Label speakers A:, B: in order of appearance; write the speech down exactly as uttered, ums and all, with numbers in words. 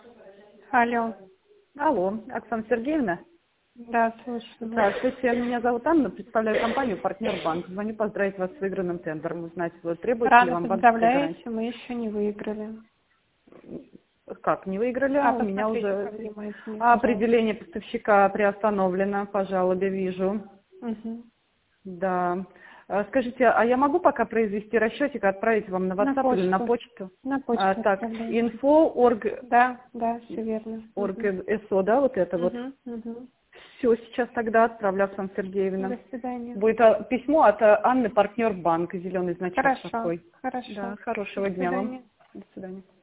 A: Алло.
B: Алло, Оксана Сергеевна.
A: Да, слушаю.
B: Здравствуйте, меня зовут Анна, представляю компанию «Партнер Банк». Звоню поздравить вас с выигранным тендером. Узнать, вот, требуется ли
A: Рано
B: вам банковская гарантия?
A: поздравляете, мы еще не выиграли.
B: Как, не выиграли?
A: А
B: У меня
A: посмотрите
B: уже
A: повнимательнее,
B: определение поставщика приостановлено по жалобе, вижу.
A: Угу.
B: Да. А, Скажите, а я могу пока произвести расчетик, отправить вам на
A: На
B: WhatsApp или на
A: почту.
B: почту?
A: На почту
B: А, так,
A: отправляйте.
B: инфо орг,
A: Да, да, все верно.
B: орг
A: Угу.
B: СО, да, вот это вот.
A: Угу. Угу.
B: Все, сейчас тогда отправлю, Оксана Сергеевна.
A: До свидания.
B: Будет а, письмо от а, Анны, партнер банка, зеленый значок
A: Хорошо,
B: такой.
A: хорошо.
B: Да,
A: До
B: хорошего дня вам.
A: свидания.
B: До свидания.